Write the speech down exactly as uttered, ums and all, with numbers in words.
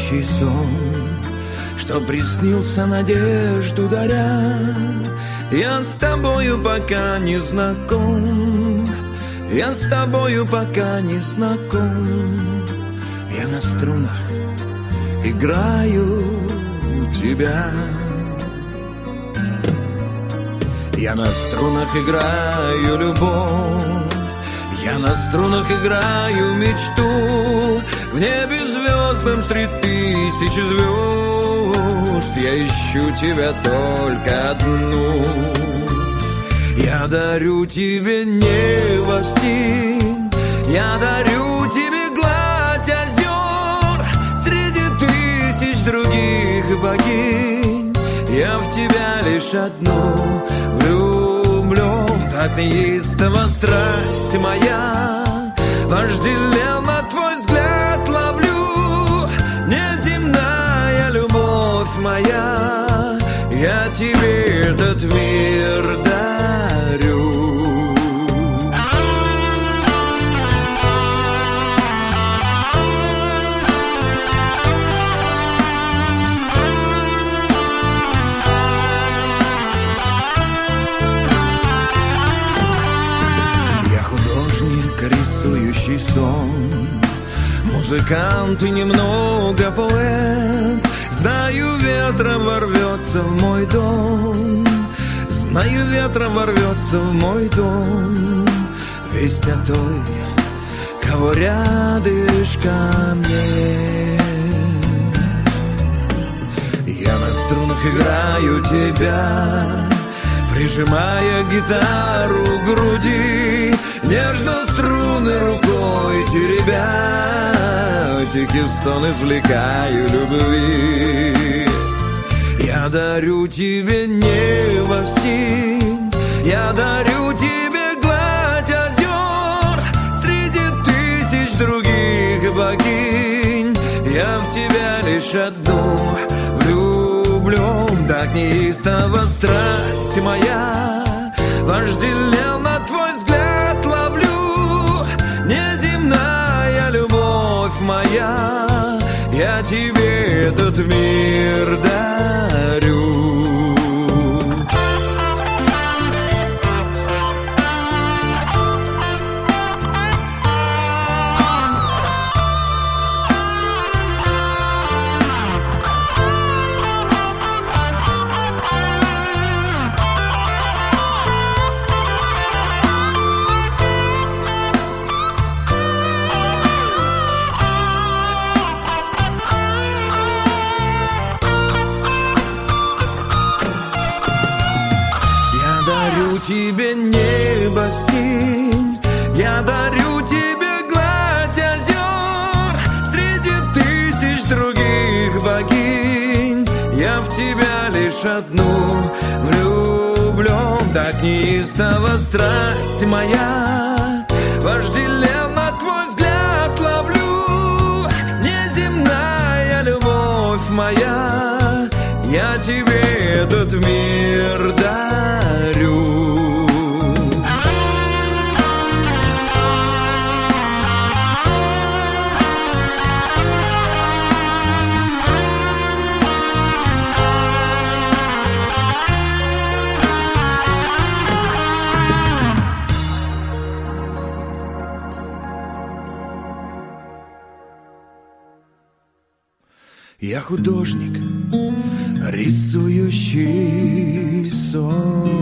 рисующий сон, что приснился надежду даря. Я с тобою пока не знаком, я с тобою пока не знаком. Я на струнах играю тебя. Я на струнах играю любовь, я на струнах играю мечту. В небе звездном среди тысячи звезд я ищу тебя только одну. Я дарю тебе небо синь, я дарю тебе гладь озер. Среди тысяч других богинь я в тебя лишь одну влюблен. Так неистово страсть моя, вожделенно твой взгляд ловлю. Неземная любовь моя, я тебе этот мир дарю. Я художник, рисующий сон, музыкант и немного поэт. Знаю, ветром ворвется в мой дом, знаю, ветром ворвется в мой дом. Весть о той, кого рядышком нет. Я на струнах играю тебя, прижимая гитару к груди, нежно струны рукой теребя. Тихий стон извлекаю любви. Я дарю тебе небо синь, я дарю тебе гладь озер. Среди тысяч других богинь я в тебя лишь одну влюблен. Так неистово страсть моя, вожделенно твой взгляд ловлю. Неземная любовь моя, я тебе этот мир дарю. Тебе небо синь, я дарю тебе гладь озер. Среди тысяч других богинь я в тебя лишь одну влюблен. Так неистово страсть моя, вожделенно твой взгляд ловлю. Неземная любовь моя, я тебе этот мир дарю. Я художник, рисующий сон.